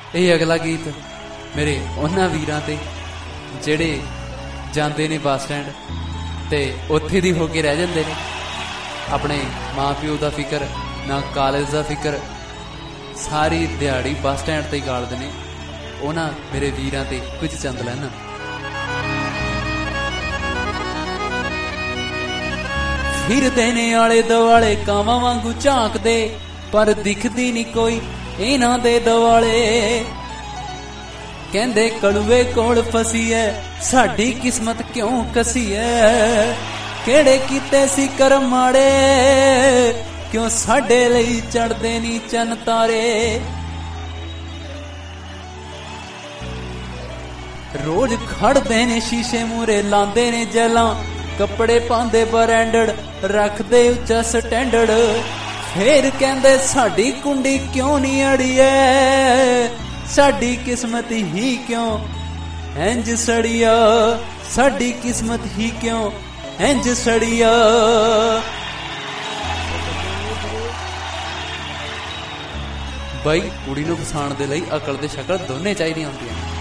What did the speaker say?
ਇਹ ਅਗਲਾ ਗੀਤ ਮੇਰੇ ਉਹਨਾਂ ਵੀਰਾਂ ਤੇ ਜਿਹੜੇ ਜਾਂਦੇ ਨੇ ਬੱਸ ਸਟੈਂਡ ਤੇ ਉੱਥੇ ਦੀ ਹੋ ਕੇ ਰਹਿ ਜਾਂਦੇ ਨੇ, ਆਪਣੇ ਮਾਂ ਪਿਓ ਦਾ ਫਿਕਰ ਨਾ ਕਾਲਜ ਦਾ ਫਿਕਰ, ਸਾਰੀ ਦਿਹਾੜੀ ਬੱਸ ਸਟੈਂਡ ਤੇ ਹੀ ਗਾਲਦੇ ਨੇ। ਉਹਨਾਂ ਮੇਰੇ ਵੀਰਾਂ ਤੇ ਕੁਝ ਚੰਦ ਲੈਣਾ। ਫਿਰਦੇ ਨੇ ਆਲੇ ਦੁਆਲੇ ਕਾਵਾਂ ਵਾਂਗੂ ਝਾਂਕਦੇ, ਪਰ ਦਿਖਦੀ ਨੀ ਕੋਈ ਇਹਨਾਂ ਦੇ ਦੁਆਲੇ। ਕਹਿੰਦੇ ਕਲੂਏ ਕੋਲ ਫਸੀ ਐ ਸਾਡੀ ਕਿਸਮਤ ਕਿਉਂ ਕਸੀ ਐ, ਕਿਹੜੇ ਕੀਤੇ ਸੀ ਕਰਮ ਮਾੜੇ ਕਿਉਂ ਸਾਡੇ ਲਈ ਚੜਦੇ ਨੀ ਚੰਨ ਤਾਰੇ। ਰੋਜ਼ ਖੜਦੇ ਨੇ ਸ਼ੀਸ਼ੇ ਮੂਰੇ ਲਾਂਦੇ ਨੇ ਜਲਾਂ, ਕੱਪੜੇ ਪਾਉਂਦੇ ਬ੍ਰਾਂਡਡ ਰੱਖਦੇ ਉੱਚਾ ਸਟੈਂਡਰਡ। ਫੇਰ ਕਹਿੰਦੇ ਸਾਡੀ ਕੁੰਡੀ ਕਿਉਂ ਨੀ ਅੜੀਏ, ਸਾਡੀ ਕਿਸਮਤ ਹੀ ਕਿਉਂ ਇੰਜ ਸੜੀਆ, ਸਾਡੀ ਕਿਸਮਤ ਹੀ ਕਿਉਂ ਇੰਜ ਸੜੀਆ। ਬਾਈ ਕੁੜੀ ਨੂੰ ਫਸਾਉਣ ਦੇ ਲਈ ਅਕਲ ਤੇ ਸ਼ਕਲ ਦੋਨੇ ਚਾਹੀਦੀਆਂ ਹੁੰਦੀਆਂ।